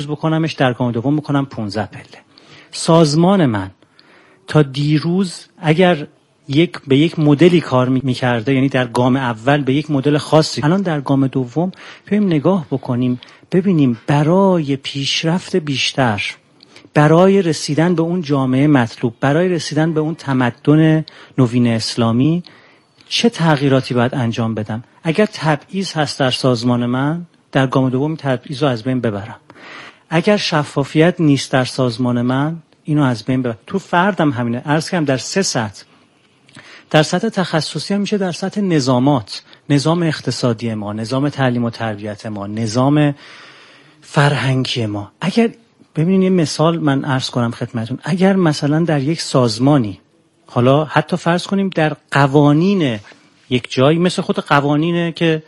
بکنمش، در گام دوم بکنم 15 پله. سازمان من تا دیروز اگر به یک مدلی کار می‌کرده، یعنی در گام اول به یک مدل خاصی، الان در گام دوم بیایم نگاه بکنیم ببینیم برای پیشرفت بیشتر، برای رسیدن به اون جامعه مطلوب، برای رسیدن به اون تمدن نوین اسلامی چه تغییراتی باید انجام بدم. اگر تبعیض هست در سازمان من، در گام دوم تبعیض رو از بین ببرم. اگر شفافیت نیست در سازمان من، اینو از بین ببرم. تو فردم همینه. عرض کردم در 3 سطح. در سطح تخصصی هم میشه در سطح نظامات، نظام اقتصادی ما، نظام تعلیم و تربیت ما، نظام فرهنگی ما. اگر ببینید یه مثال من عرض کنم خدمتون، اگر مثلا در یک سازمانی، حالا حتی فرض کنیم در قوانین یک جایی، مثل خود قوانینه که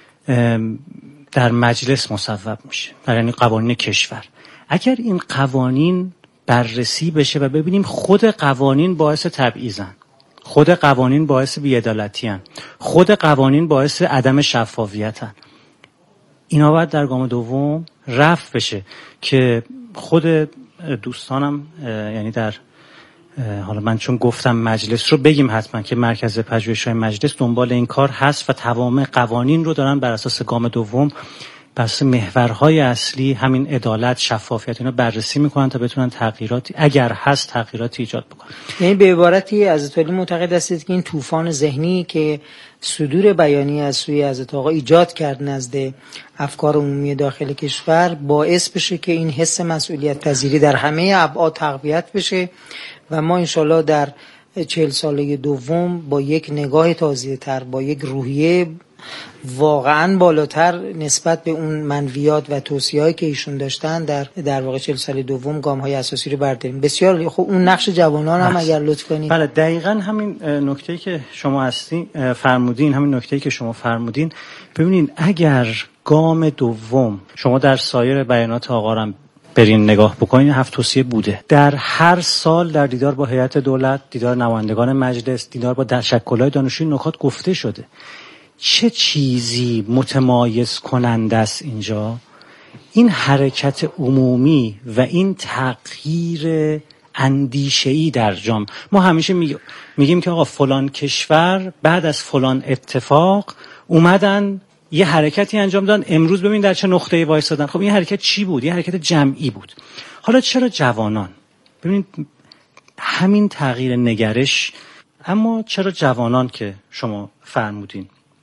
در مجلس مصوب میشه، یعنی قوانین کشور، اگر این قوانین بررسی بشه و ببینیم خود قوانین باعث تبعیضن، خود قوانین باعث بی‌عدالتی‌ان، خود قوانین باعث عدم شفافیتن، اینا باید در گام دوم رفع بشه که خود دوستانم، یعنی در حالا من چون گفتم مجلس رو بگیم حتما که مرکز پژوهش‌های مجلس دنبال این کار هست و تمام قوانین رو دارن بر اساس گام دوم، بر اساس محورهای اصلی همین عدالت، شفافیت، اینا بررسی میکنن تا بتونن تغییراتی اگر هست تغییراتی ایجاد بکنن. یعنی به عبارتی حضرت علی معتقد هستید که این طوفان ذهنی که صدور بیانیه از سوی حضرت آقا ایجاد کرد نزد افکار عمومی داخل کشور باعث بشه که این حس مسئولیت پذیری در همه ابعاد تقویت بشه و ما انشالله در 40 ساله دوم با یک نگاه تازه‌تر، با یک روحیه واقعا بالاتر نسبت به اون منویات و توصیه‌هایی که ایشون داشتن در واقع 40 سال دوم گام‌های اساسی رو برداریم. بسیار خوب. اون نقش جوانان هم اگر لطف کنید. بله دقیقاً همین نکته‌ای که شما فرمودین، همین نکته‌ای که شما فرمودین. ببینید اگر گام دوم شما در سایر بیانات آقا هم برین نگاه بکنین، 7 توصیه بوده. در هر سال در دیدار با هیئت دولت، دیدار نمایندگان مجلس، دیدار با تشکل‌های دانشجویی نکات گفته شده. چه چیزی متمایز کننده است اینجا؟ این حرکت عمومی و این تغییر اندیشه‌ای در جامعه. ما همیشه میگیم که آقا فلان کشور بعد از فلان اتفاق اومدن یه حرکتی انجام دادن، امروز ببین در چه نقطه‌ای وایسادن. خب این حرکت چی بود؟ یه حرکت جمعی بود. حالا چرا جوانان؟ ببینید همین تغییر نگرش، اما چرا جوانان که شما فرمودین؟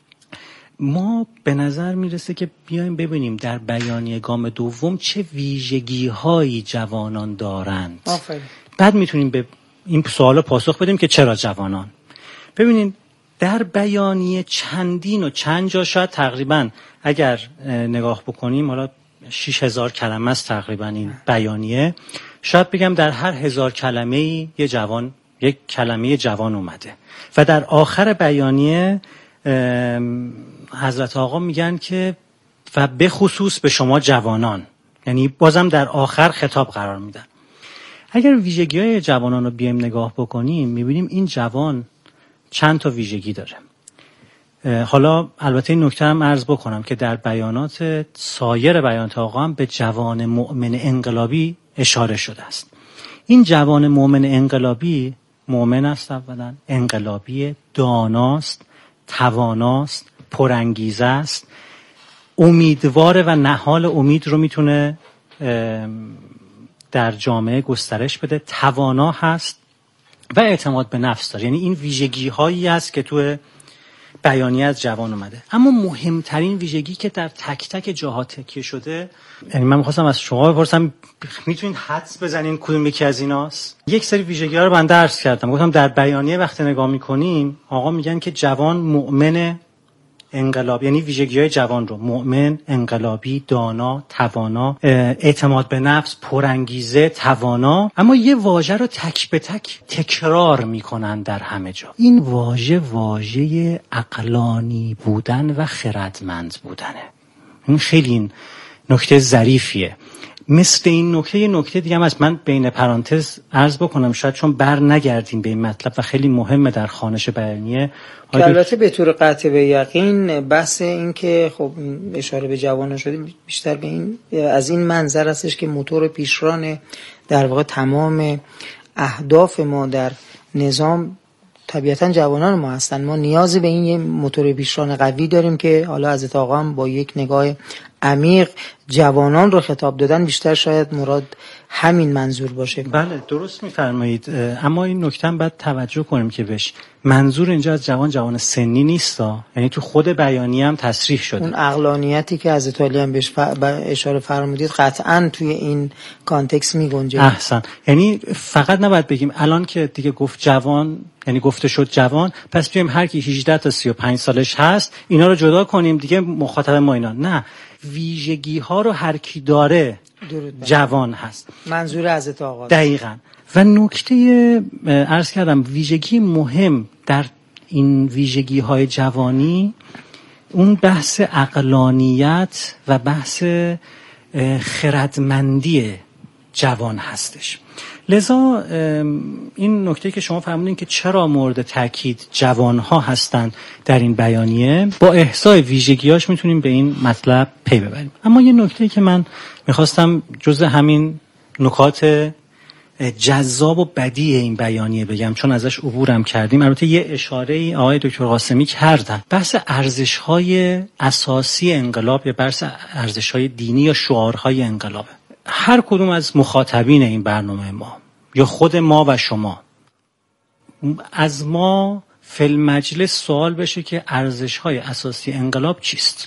ما به نظر میرسه که بیایم ببینیم در بیانیه گام دوم چه ویژگی‌هایی جوانان دارند. بعد میتونیم به این سوال پاسخ بدیم که چرا جوانان. ببینید در بیانیه چندین و چند جا، شاید تقریبا اگر نگاه بکنیم حالا 6000 کلمه است تقریبا این بیانیه، شاید بگم در هر 1000 کلمه‌ای یک کلمه جوان اومده و در آخر بیانیه حضرت آقا میگن که و به خصوص به شما جوانان، یعنی بازم در آخر خطاب قرار میدن. اگر ویژگی‌های جوانان رو بیایم نگاه بکنیم میبینیم این جوان چند تا ویژگی داره. حالا البته این نکته هم عرض بکنم که در بیانات سایر بیانات آقا هم به جوان مؤمن انقلابی اشاره شده است. این جوان مؤمن انقلابی مؤمن است، اولا انقلابی، داناست، تواناست، پرانگیزه است، امیدواره و نهال امید رو میتونه در جامعه گسترش بده، توانا هست و اعتماد به نفس داره. یعنی این ویژگی هایی است که تو بیانیه از جوان اومده. اما مهمترین ویژگی که در تک تک جاها تکیه شده، یعنی من می‌خواستم از شما بپرسم میتونین حدس بزنین کدوم یکی از ایناست؟ یک سری ویژگی ها رو من درس کردم، گفتم در بیانیه وقتی نگاه میکنیم آقا میگن که جوان مؤمن انقلاب، یعنی ویژگی‌های جوان رو مؤمن، انقلابی، دانا، توانا، اعتماد به نفس، پرانگیزه، توانا، اما یه واژه رو تک به تک تکرار میکنن در همه جا. این واژه عقلانی بودن و خردمند بودنه. این خیلی نکته ظریفیه. مثل این نکته دیگه هم از من بین پرانتز عرض بکنم، شاید چون بر نگردیم به این مطلب و خیلی مهمه در خوانش بیانیه. البته به طور قطع به یقین بحث این که خب اشاره به جوانان شده بیشتر به این از این منظر هستش که موتور پیشران در واقع تمام اهداف ما در نظام طبیعتا جوانان ما هستن. ما نیازی به این یه موتور پیشران قوی داریم که حالا حضرت آقا هم با یک نگاه عمیق جوانان رو خطاب دادن، بیشتر شاید مراد همین منظور باشه. بله درست میفرمایید، اما این نکته هم باید توجه کنیم که بهش منظور اینجا از جوان سنی نیستا، یعنی تو خود بیانیه هم تصریح شده اون عقلانیتی که حضرت علی هم بهش اشاره فرمودید قطعاً توی این کانتکست میگنجه. احسن، یعنی فقط نباید بگیم الان که دیگه گفت جوان، یعنی گفته شد جوان، پس بیایم هر کی 18 تا 35 سالش هست اینا رو جدا کنیم دیگه مخاطب ما اینا. نه، ویژگی ها رو هر کی داره جوان هست، منظور حضرت آقا دقیقاً. و نکته عرض کردم ویژگی مهم در این ویژگی های جوانی اون بحث عقلانیت و بحث خردمندی جوان هستش. لذا این نکته که شما فرمودین که چرا مورد تاکید جوانها هستند در این بیانیه، با احصای ویژگیاش میتونیم به این مطلب پی ببریم. اما یه نکته که من میخواستم جزء همین نکات جذاب و بدیع این بیانیه بگم، چون ازش عبورم کردیم، البته یه اشاره آقای دکتر قاسمی کردن، بحث ارزش‌های اساسی انقلاب یا بحث ارزش‌های دینی یا شعارهای انقلاب. هر کدوم از مخاطبین این برنامه ما یا خود ما و شما از ما فی المجلس سوال بشه که ارزش‌های اساسی انقلاب چیست؟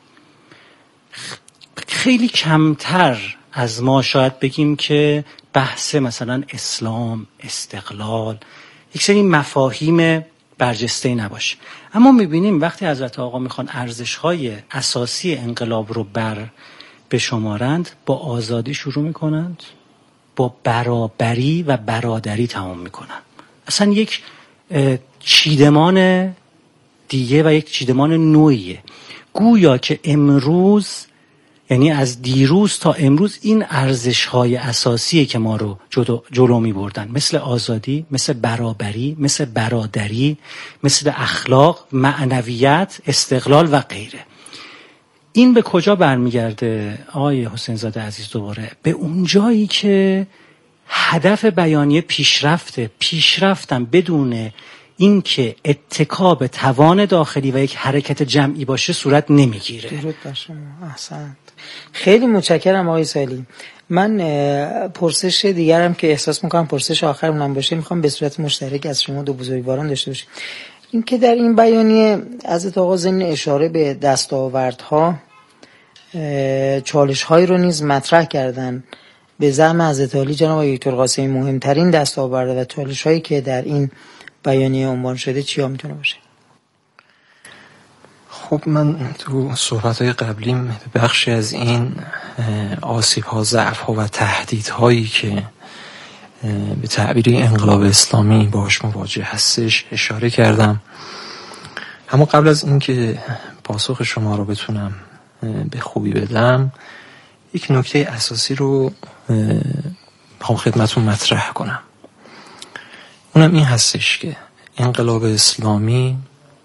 خیلی کمتر از ما شاید بگیم که بحث مثلا اسلام، استقلال، یک سری مفاهیم برجسته نباشه. اما میبینیم وقتی حضرت آقا میخوان ارزش‌های اساسی انقلاب رو بشمارند، با آزادی شروع میکنند، با برابری و برادری تمام میکنند. اصلا یک چیدمان دیگه و یک چیدمان نوعیه. گویا که امروز، یعنی از دیروز تا امروز، این ارزش‌های اساسیه که ما رو جلو می‌بردن، مثل آزادی، مثل برابری، مثل برادری، مثل اخلاق، معنویت، استقلال و غیره. این به کجا برمیگرده آقای حسین زاده عزیز؟ دوباره به اون جایی که هدف بیانیه پیشرفتن بدون اینکه اتکا به توان داخلی و یک حرکت جمعی باشه صورت نمیگیره. درود بر شما. احسنت. خیلی متشکرم آقای سالی. من پرسش دیگرم که احساس میکنم پرسش آخرمون باشه میخوام به صورت مشترک از شما دو بزرگواران داشته باشیم. این که در این بیانیه حضرت آقا ضمن اشاره به دستاوردها چالش‌هایی رو نیز مطرح کردن. به زعم حضرت علی جناب دکتر قاسمی مهمترین دستاورد و چالش‌هایی که در این بیانیه عنوان شده چیا میتونه باشه؟ خب من تو صحبت‌های قبلیم بخشی از این آسیب‌ها، ضعف‌ها و تهدیدهایی که به تعبیر انقلاب اسلامی باهاش مواجه هستش اشاره کردم. اما قبل از اینکه پاسخ شما رو بتونم به خوبی بدم، یک نکته اساسی رو میخوام خدمتون مطرح کنم. اونم این هستش که انقلاب اسلامی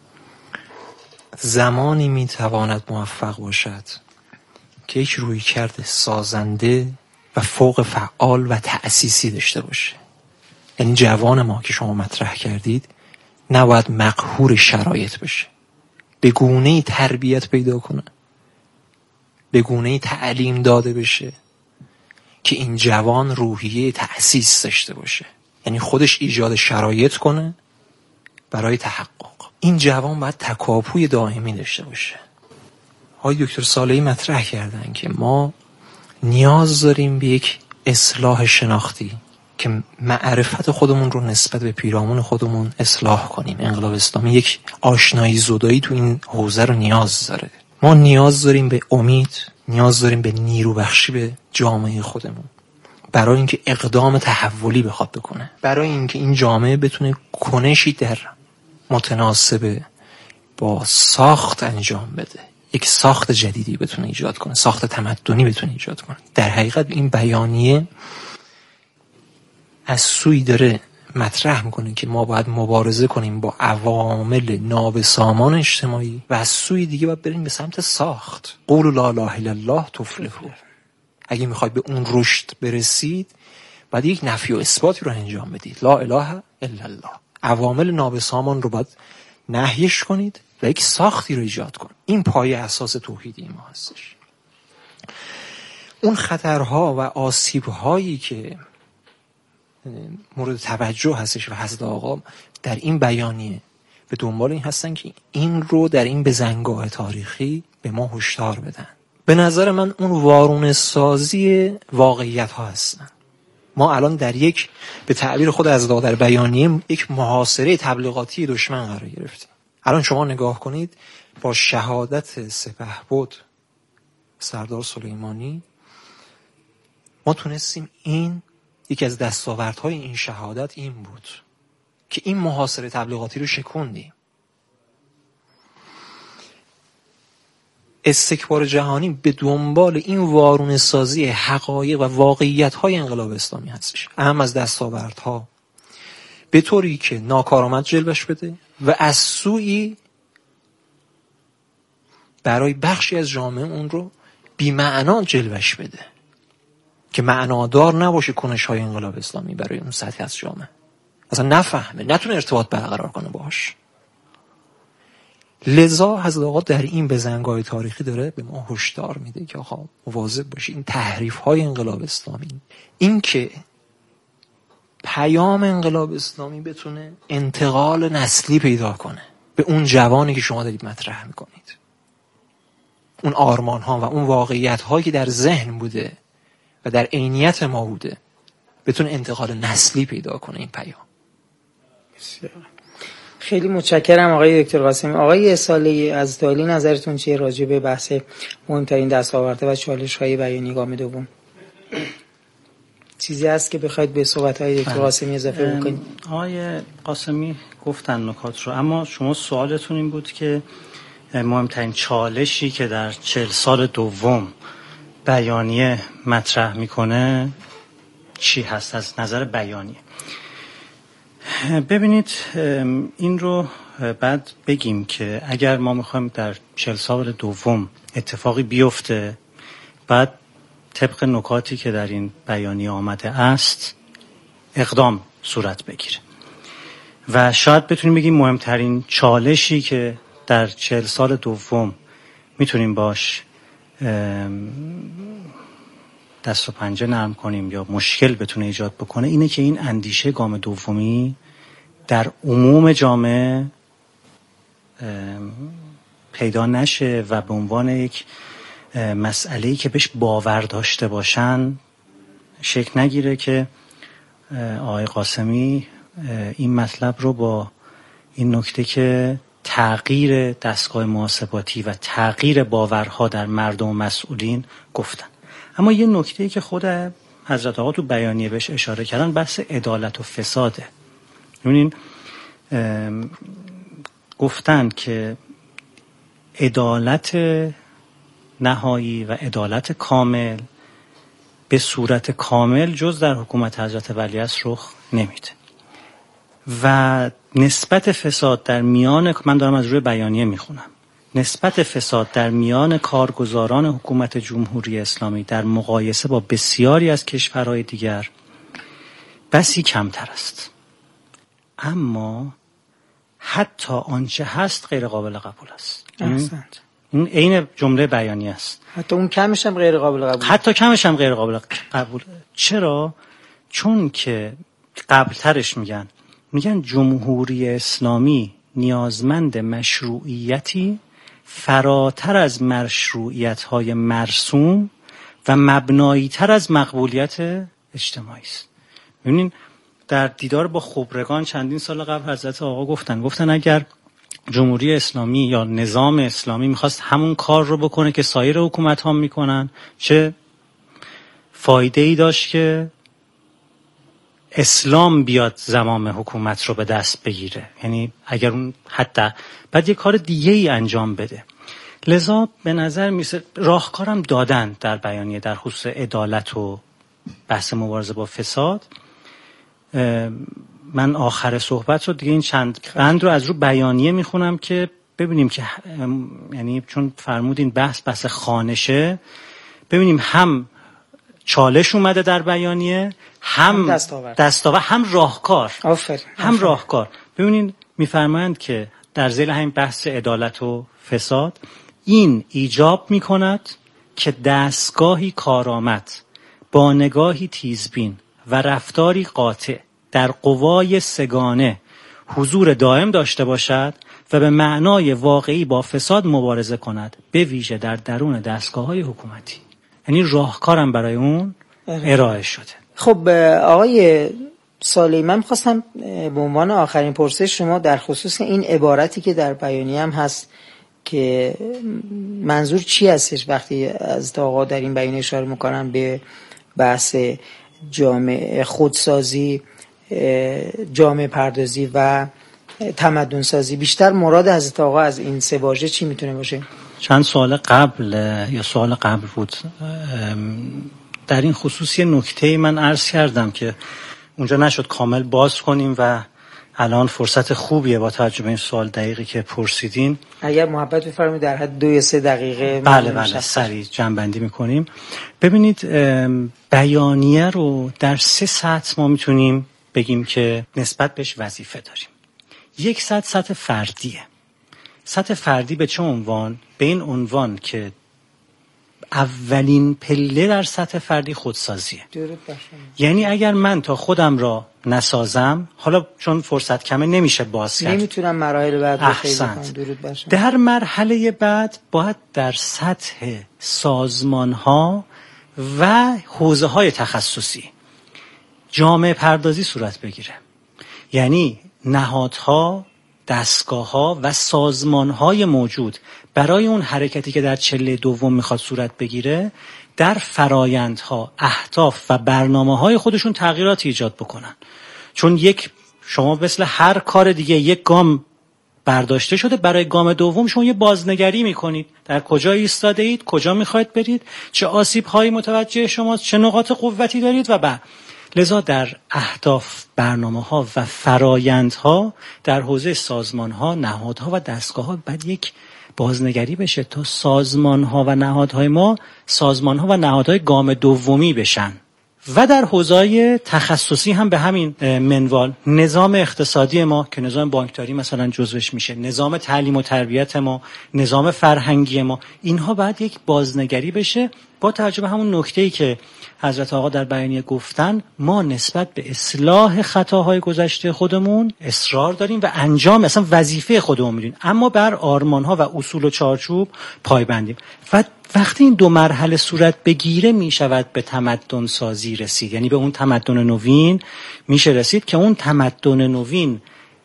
زمانی میتواند موفق باشد که یک رویکرد سازنده و فوق فعال و تأسیسی داشته باشه. یعنی جوان ما که شما مطرح کردید نباید مقهور شرایط بشه، به گونه‌ای تربیت پیدا کنه، به گونه‌ای تعلیم داده بشه که این جوان روحیه تأسیس داشته باشه، یعنی خودش ایجاد شرایط کنه برای تحقق. این جوان باید تکاپوی دائمی داشته باشه. آقای دکتر صالحی مطرح کردن که ما نیاز داریم به یک اصلاح شناختی که معرفت خودمون رو نسبت به پیرامون خودمون اصلاح کنیم. انقلاب اسلامی یک آشنایی زدایی تو این حوزه رو نیاز داره. ما نیاز داریم به امید، نیاز داریم به نیرو بخشی به جامعه خودمون برای اینکه اقدام تحولی بخواد بکنه، برای اینکه این جامعه بتونه کنشی در متناسب با ساخت انجام بده، یک ساخت جدیدی بتونه ایجاد کنه، ساخت تمدنی بتونه ایجاد کنه. در حقیقت این بیانیه از سوی داره مطرح میکنه که ما باید مبارزه کنیم با عوامل نابسامان اجتماعی و از سوی دیگه باید بریم به سمت ساخت. قولوا لا اله الا الله تفلحوا. اگه میخواید به اون رشد برسید باید یک نفی و اثباتی رو انجام بدید. لا اله الا الله. عوامل نابسامان رو باید نهیش کنید و یک ساختی رو ایجاد کنید. این پایه اساس توحید ما هستش. اون خطرها و آسیب‌هایی که مورد توجه هستش و حضرت آقا در این بیانیه به دنبال این هستن که این رو در این بزنگاه تاریخی به ما هشدار بدن. به نظر من اون وارونه سازی واقعیت ها هستن. ما الان در یک، به تعبیر خود حضرت آقا در بیانیه، یک محاصره تبلیغاتی دشمن قرار گرفتیم. الان شما نگاه کنید، با شهادت سپهبد سردار سلیمانی ما تونستیم، این یکی از دستاوردهای این شهادت این بود که این محاصره تبلیغاتی رو شکوندیم. استکبار جهانی به دنبال این وارونه سازی حقایق و واقعیت‌های انقلاب اسلامی هستش، اهم از دستاوردها، به طوری که ناکارآمد جلوش بده و از سوی برای بخشی از جامعه اون رو بی‌معنا جلوش بده که معنادار نباشه کنش‌های انقلاب اسلامی برای اون سطح از جامعه، اصلا نفهمه، نتونه ارتباط برقرار کنه باهاش. لذا حضرت آقا در این بزنگاه تاریخی داره به ما هشدار میده که آقا مواظب باشید این تحریف‌های انقلاب اسلامی، این که پیام انقلاب اسلامی بتونه انتقال نسلی پیدا کنه به اون جوانی که شما دارید مطرح میکنید، اون آرمان‌ها و اون واقعیت‌هایی که در ذهن بوده و در عینیت ما بوده بتونه انتقال نسلی پیدا کنه این پیام. خیلی متشکرم آقای دکتر قاسمی. آقای سالی از دالی نظرتون چیه راجع به بحث مهمترین دستاوردها و چالش‌های بیانیه گام دوم؟ چیزی هست که بخواید به صحبت‌های دکتر قاسمی اضافه بکنید؟ آقای قاسمی گفتن نکات رو، اما شما سوالتون این بود که مهمترین چالشی که در 40 سال دوم بیانیه مطرح میکنه چی هست از نظر بیانیه؟ ببینید، این رو بعد بگیم که اگر ما میخوایم در 40 سال دوم اتفاقی بیفته، بعد طبق نکاتی که در این بیانیه آمده است اقدام صورت بگیره و شاید بتونیم بگیم مهمترین چالشی که در 40 سال دوم میتونیم باش دست و پنجه نرم کنیم یا مشکل بتونه ایجاد بکنه اینه که این اندیشه گام دومی در عموم جامعه پیدا نشه و به عنوان یک مسئله‌ای که بهش باور داشته باشن شکل نگیره که آقای قاسمی این مطلب رو با این نکته که تغییر دستگاه محاسباتی و تغییر باورها در مردم و مسئولین گفتن. اما یه نکته‌ای که خود حضرت آقا تو بیانیه بهش اشاره کردن بحث عدالت و فساده. ببینین، گفتن که عدالت نهایی و عدالت کامل به صورت کامل جز در حکومت حضرت ولیعصر رخ نمیده و نسبت فساد در میان، من دارم از روی بیانیه میخونم، نسبت فساد در میان کارگزاران حکومت جمهوری اسلامی در مقایسه با بسیاری از کشورهای دیگر بسی کمتر است، اما حتی آنچه هست غیر قابل قبول است. این عین جمله بیانیه است. حتی اون کمش هم غیر قابل قبول. حتی کمش هم غیر قابل قبول. چرا؟ چون که قبلترش میگن جمهوری اسلامی نیازمند مشروعیتی فراتر از مشروعیت‌های مرسوم و مبنایی‌تر از مقبولیت اجتماعی است. ببینین، در دیدار با خبرگان چندین سال قبل حضرت آقا گفتن اگر جمهوری اسلامی یا نظام اسلامی میخواست همون کار رو بکنه که سایر حکومت ها میکنن، چه فایده ای داشت که اسلام بیاد زمام حکومت رو به دست بگیره؟ یعنی اگر اون حتی بعد یه کار دیگه ای انجام بده. لذا به نظر میسه راهکارم دادن در بیانیه در خصوص عدالت و بحث مبارزه با فساد. من آخر صحبت رو دیگه این چند بند رو از رو بیانیه میخونم که ببینیم که یعنی چون فرمودین بحث خانشه، ببینیم هم چالش اومده در بیانیه، هم دستاورد، هم راهکار. هم راهکار. ببینین میفرمایند که در ذیل همین بحث عدالت و فساد این ایجاب میکند که دستگاهی کارآمد با نگاهی تیزبین و رفتاری قاطع در قوای سگانه حضور دائم داشته باشد و به معنای واقعی با فساد مبارزه کند، به ویژه در درون دستگاه‌های حکومتی. یعنی راهکارم برای اون ارائه شده. خب آقای صالحی، من می‌خواستم به عنوان آخرین پرسش شما در خصوص این عبارتی که در بیانیه هم هست که منظور چی هستش وقتی از آقا در این بیانیه اشاره می‌کنن به بحث جامعه خودسازی، جامعه پردازی و تمدن سازی، بیشتر مراد حضرت آقا از این سه واژه چی میتونه باشه؟ چند سوال قبل بود در این خصوص یه نکته من عرض کردم که اونجا نشد کامل باز کنیم و الان فرصت خوبیه با توجه به این سوال دقیقی که پرسیدین. اگر محبت بفرمایید در حد 2 یا 3 دقیقه. بله سریع جمع‌بندی میکنیم. ببینید بیانیه رو در 3 سطح ما میتونیم بگیم که نسبت بهش وظیفه داریم. یک سطح فردیه. سطح فردی به چه عنوان؟ به این عنوان که اولین پله در سطح فردی خودسازیه. یعنی اگر من تا خودم را نسازم، حالا چون فرصت کمه نمیشه باز کرد، نمیتونم مراحل بعد رو خیلی کنم. در مرحله بعد باید در سطح سازمان‌ها و حوزه‌های تخصصی جامعه پردازی صورت بگیره. یعنی نهادها، دستگاه‌ها و سازمان‌های موجود برای اون حرکتی که در چله دوم میخواد صورت بگیره در فرایندها، اهداف و برنامه‌های خودشون تغییرات ایجاد بکنن. چون شما مثل هر کار دیگه یک گام برداشته شده، برای گام دوم شما یه بازنگری میکنید، در کجا ایستاده اید، کجا میخواید برید، چه آسیب‌هایی متوجه شماست، چه نقاط قوتی دارید و لذا در اهداف، برنامه‌ها و فرایندها در حوزه سازمان‌ها، نهادها و دستگاه‌ها باید یک بازنگری بشه تا سازمان‌ها و نهادهای ما سازمان‌ها و نهادهای گام دومی بشن. و در حوزه‌های تخصصی هم به همین منوال، نظام اقتصادی ما که نظام بانکداری مثلا جزوش میشه، نظام تعلیم و تربیت ما، نظام فرهنگی ما، اینها باید یک بازنگری بشه با توجه به همون نکته‌ای که حضرت آقا در بیانیه گفتن. ما نسبت به اصلاح خطاهای گذشته خودمون اصرار داریم و انجام اصلا وظیفه خودمون میدونیم، اما بر آرمان‌ها و اصول و چارچوب پایبندیم. و وقتی این 2 مرحله صورت بگیره میشود به تمدن سازی رسید، یعنی به اون تمدن نوین میشه رسید که اون تمدن نوین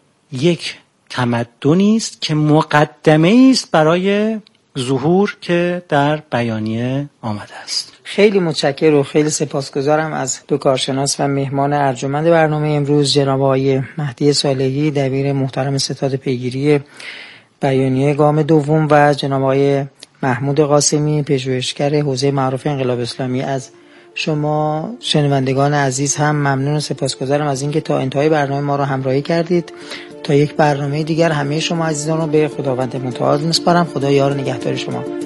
یک تمدنی است که مقدمه است برای ظهور که در بیانیه آمده است. خیلی متشکرم و خیلی سپاسگزارم از 2 کارشناس و مهمان ارجمند برنامه امروز، جناب آقای مهدی صالحی دبیر محترم ستاد پیگیری بیانیه گام دوم و جناب آقای محمود قاسمی پژوهشگر حوزه معارف انقلاب اسلامی. از شما شنوندگان عزیز هم ممنون و سپاسگزارم از اینکه تا انتهای برنامه ما رو همراهی کردید. تا یک برنامه دیگر همه شما عزیزان رو به خداوند متعال میسپارم. خدا یار و نگهدار شما.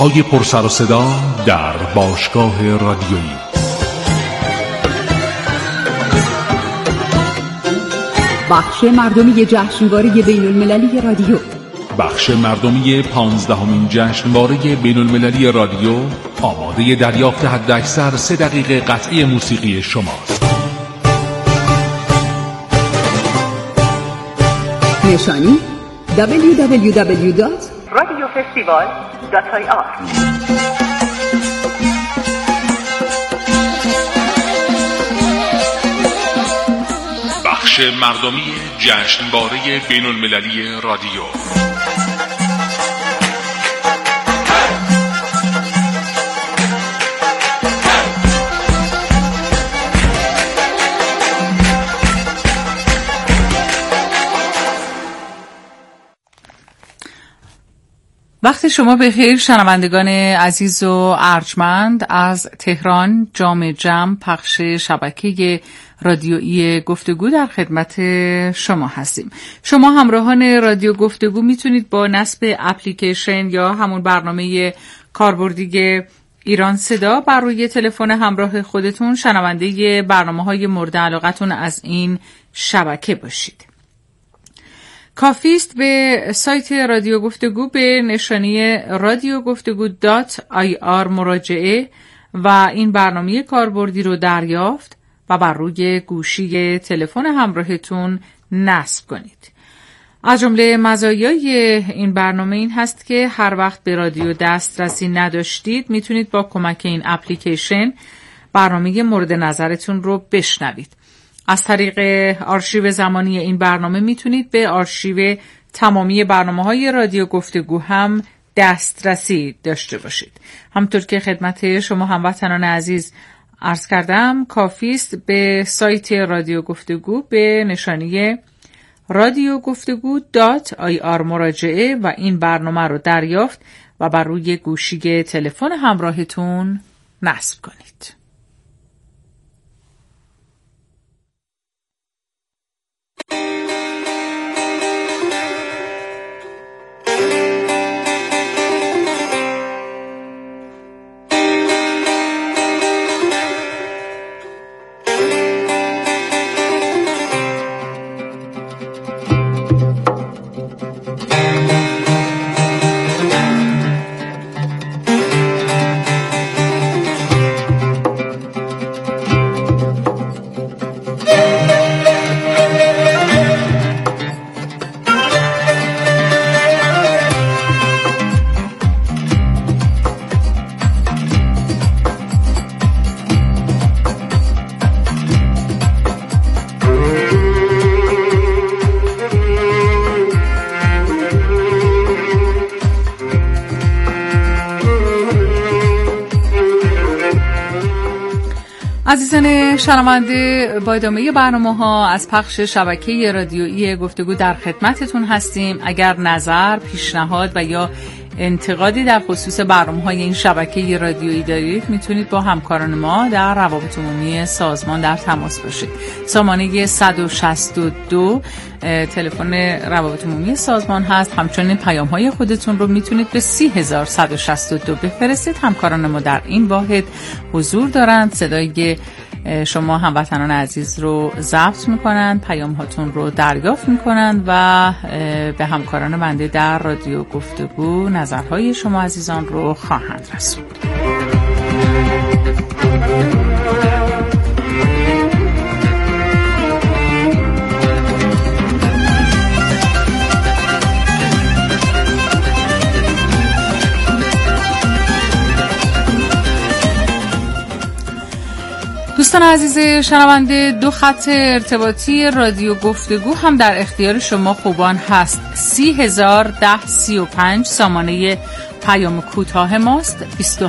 بازی‌های پرسر و صدا در باشگاه رادیویی. بخش مردمی جشنواره بین‌المللی رادیو. بخش مردمی 15مین جشنواره بین‌المللی رادیو آماده دریافت حداکثر 3 دقیقه قطعی موسیقی شماست. نشانی www.radiofestival.ir. بخش مردمی جشنواره بین‌المللی رادیو. وقت شما بخیر شنوندگان عزیز و ارجمند. از تهران جام جم پخش شبکه رادیویی گفتگو در خدمت شما هستیم. شما همراهان رادیو گفتگو میتونید با نصب اپلیکیشن یا همون برنامه کاربردی ایران صدا بر روی تلفن همراه خودتون شنونده برنامه‌های مورد علاقتون از این شبکه باشید. کافیست به سایت رادیو گفتگو به نشانی radiogoftegu.ir مراجعه و این برنامه کاربردی رو دریافت و بر روی گوشی تلفن همراهتون نصب کنید. از جمله مزایای این برنامه این هست که هر وقت به رادیو دسترسی نداشتید میتونید با کمک این اپلیکیشن برنامه مورد نظرتون رو بشنوید. از طریق آرشیو زمانی این برنامه میتونید به آرشیو تمامی برنامه‌های رادیو گفتگو هم دسترسی داشته باشید. همونطور که خدمت شما هموطنان عزیز عرض کردم، کافیست به سایت رادیو گفتگو به نشانی radiogoftegu.ir مراجعه و این برنامه رو دریافت و بر روی گوشی تلفن همراهتون نصب کنید. عزیزان شنونده، با ادامه برنامه‌ها از پخش شبکه رادیویی گفتگو در خدمتتون هستیم. اگر نظر، پیشنهاد و یا انتقادی در خصوص برنامه‌های این شبکه رادیویی دارید میتونید با همکاران ما در روابط عمومی سازمان در تماس باشید. سامانه 162 تلفن روابط عمومی سازمان هست. همچنین پیام‌های خودتون رو میتونید به 30162 بفرستید. همکاران ما در این واحد حضور دارند. صدای شما هموطنان عزیز رو ضبط میکنن، پیام هاتون رو دریافت میکنن و به همکاران بنده در رادیو گفتگو نظرهای شما عزیزان رو خواهند رسوند. دوستان عزیز شنونده، 2 خط ارتباطی رادیو گفتگو هم در اختیار شما خوبان هست. 3001035 سامانه پیام کوتاه ماست.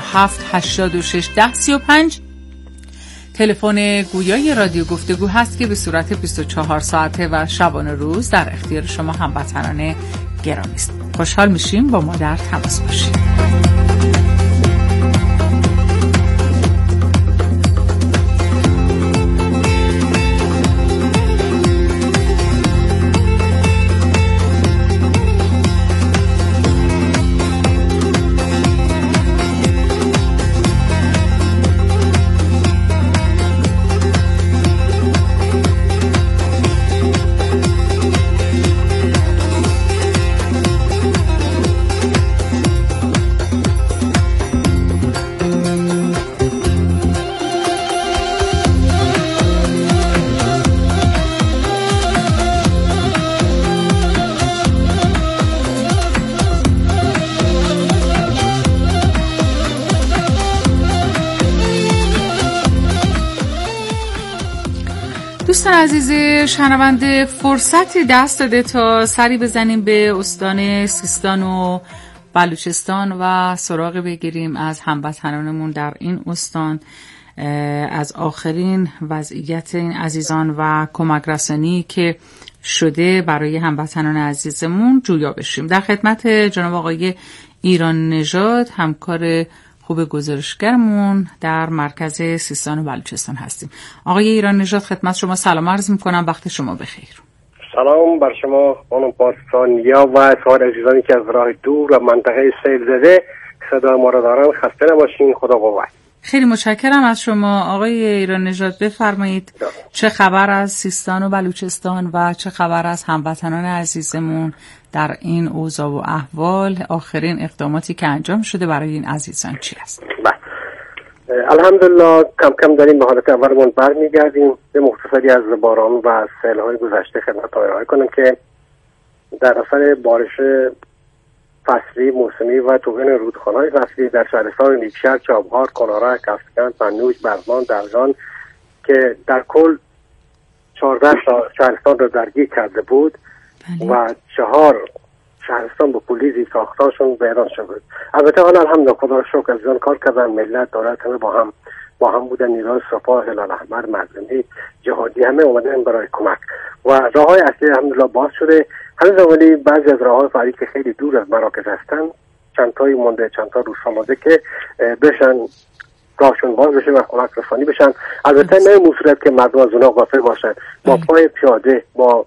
27861035 تلفن گویای رادیو گفتگو هست که به صورت 24 ساعته و شبانه روز در اختیار شما هموطنان گرامی است. خوشحال میشیم با ما در تماس باشید. دوستان عزیز شنونده، فرصتی دست داده تا سری بزنیم به استان سیستان و بلوچستان و سراغ بگیریم از هموطنانمون در این استان، از آخرین وضعیت این عزیزان و کمک رسانی که شده برای هموطنان عزیزمون جویا بشیم. در خدمت جناب آقای ایران نژاد، همکار خوب گزارشگرمون در مرکز سیستان و بلوچستان هستیم. آقای ایران نژاد، خدمت شما سلام عرض می‌کنم، وقت شما بخیر. سلام بر شما خانم پاسبانیا و سایر عزیزانی که از راه دور و منطقه سیل زده صدا ما را دارن. خسته نباشین، خدا قوت. خیلی متشکرم از شما آقای ایران نژاد. بفرمایید چه خبر از سیستان و بلوچستان و چه خبر از هموطنان عزیزمون در این اوضاع و احوال؟ آخرین اقداماتی که انجام شده برای این عزیزان چی است؟ الحمدلله کم کم داریم به حالت اولمون برمیگردیم. به مختصری از باران و سیل‌های گذشته خدمت ارائه کنم که در اثر بارش فصلی موسمی و توهین رودخانه‌های فصلی در شهرستان نیکشهر، چابهار، کنارا، کفسکند، منوچ، برزمان، درجان که در کل 14 شهرستان را درگیر کرده بود و 4 شهرستان به کلی زیرساخت‌هاشون ویران شده بود. البته حالا الحمدلله خدا را شکر عزیزان کار کردن، ملت دولت همه با هم بودن، نیروهای سپاه، هلال احمر، مردمی، جهادی همه اومدن برای کمک و راه‌های اصلی الحمدلله باز شده. هنوز ولی بعضی از راه‌های فرعی که خیلی دور از مراکز هستن چند تایی مونده، چند تا روستا مونده که بشن راهشون باز بشه و کمک رسانی بشن. البته نه مصورت که مردم از اونها غافل باشن، با پای پیاده با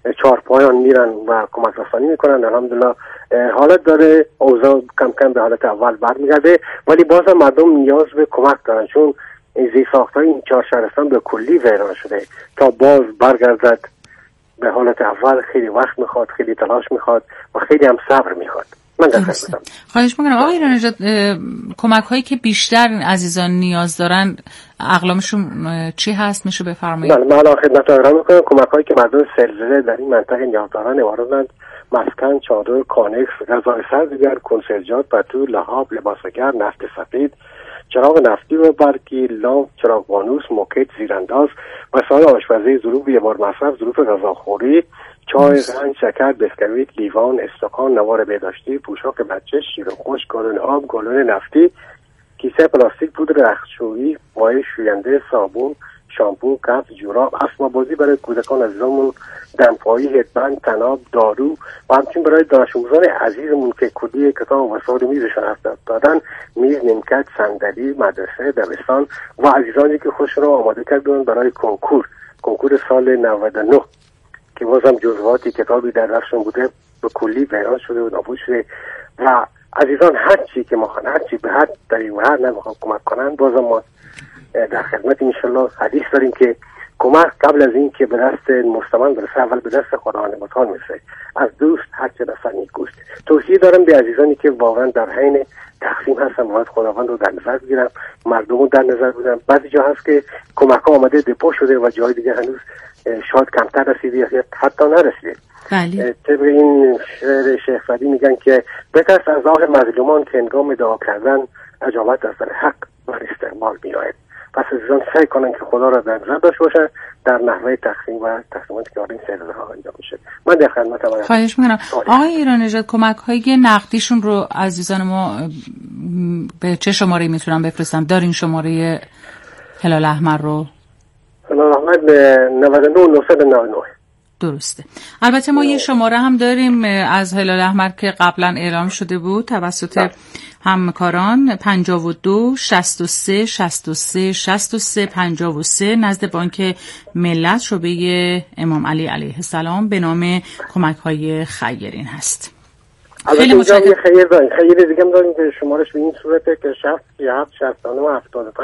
4 پایان میرن و کمک رسانی میکنن. الحمدلله حالت داره، اوضاع کم کم به حالت اول برمیگرده، ولی بازم مردم نیاز به کمک دارن چون این زیرساخت‌های این 4 شهرستان به کلی ویران شده. تا باز برگردد به حالت اول خیلی وقت میخواد، خیلی تلاش میخواد و خیلی هم صبر میخواد. من در خدمتم. خواهش میکنم آقای ایران نژاد، کمک هایی که بیشتر این عزیزان نیاز دارن اقلامشون چی هست میشه بفرمایید؟ من الان خدمت ارائه میکنم. کمک هایی که مردم سلزله در این منطقه نیاز دارن عبارتند: مسکن، چادر، کانکس، غذای سبزیگر، کنسرجات، پتو، لحاف، لباسگر، نفت سفید، چراغ نفتی و برقی، لامپ، چراغ فانوس، موکت، زیرانداز، وسایل آشپزی، ظروف یه بار مصرف، ظروف غذاخوری، چای، قند، شکر، بسکویت، لیوان، استکان، نوار بهداشتی، پوشاک بچه، شیر خشک، گالون آب، گالون نفتی، کیسه پلاستیک، پودر رختشویی، مایع شوینده، صابون، شامپو، کفش، جوراب، اسباب بازی برای کودکان عزیزمون، دمپایی، هدبند، طناب، دارو و همچنین برای دانش آموزان عزیزمون که کلی کتاب و وسایل میزشون هست دادن، میز، نیمکت، صندلی، مدرسه، دبستان و عزیزانی که خودشون رو آماده کردن برای کنکور سال 99 که بازم جزوهاتی کتابی در دستشون بوده به کلی ویران شده و نابود شده. و عزیزان هر چی که ما هر چی به هر طریق و هر نوع کمک کنن، بازم ما در خدمت انشالله حدیث داریم که کمک قبل از این که به دست مستمند برسه اول به دست خداوند متعال میرسه. از دوست هر چه رسد نیکوست. توصیه دارم به عزیزانی که واقعا در حین تقسیم هستن باید خداوند رو در نظر بگیرن، مردم رو در نظر بگیرن. بعضی جا هست که کمک ها آمده دپو شده و جای دیگه هنوز شاید کمتر رسیده یا حتی نرسیده. بله. طبق این شعر شیخ فدی میگن که بترس از آه مظلومان که هنگام دعا کردن اجابت از در حق بر استقبال میآید. پس عزیزان سعی کنن که خدا را در نظر داشته باشن در نحوه تقسیم و تقسیماتی که این سری ها انجام میشه. من در خدمتم. خواهش میکنم آقای ایران نژاد، کمک های نقدیشون رو عزیزان ما به چه شماره میتونن بفرستن؟ دارین شماره هلال احمر رو؟ هلال احمر به 99 درسته. البته ما یه شماره هم داریم از هلال احمر که قبلا اعلام شده بود توسط همکاران، 52 63 63 63 53 نزد بانک ملت شعبه امام علی علیه السلام به نام کمک های خیرین هست. خیلی متشکرم. خیر دیگه هم داریم که شمارش به این صورته که 67 69 75